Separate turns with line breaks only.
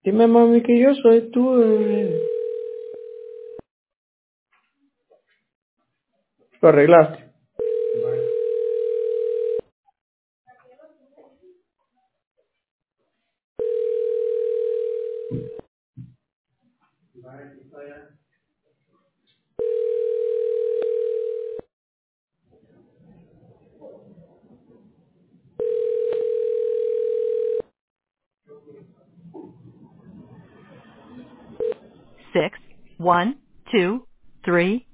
Dime, mami, que yo soy tu bebé. Lo arreglaste.
6, 1, 2, 3,